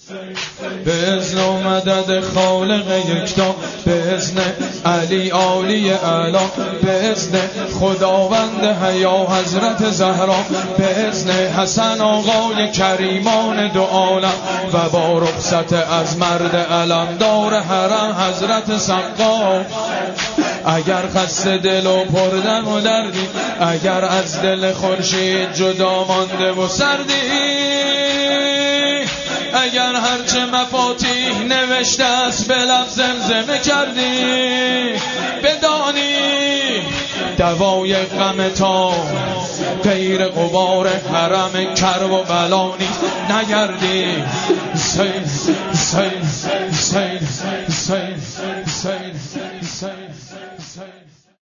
به اذن و مدد خالق یکتا، به اذن علی عالی اعلا، به اذن خداوند حیا حضرت زهرا، به اذن حسن آقای کریمان دو عالم و با رخصت از مرد علمدار حرم حضرت سقا. اگر خسته دل و پردم و دردی، اگر از دل خورشید جدا مانده و سردی، اگر هرچه مفاتیح نوشته است به لب زمزمه کردی، بدانی دوای غم تا غیر غبار حرم کرب و بلا نیست. نگردی سید سید سید سید سید سید سید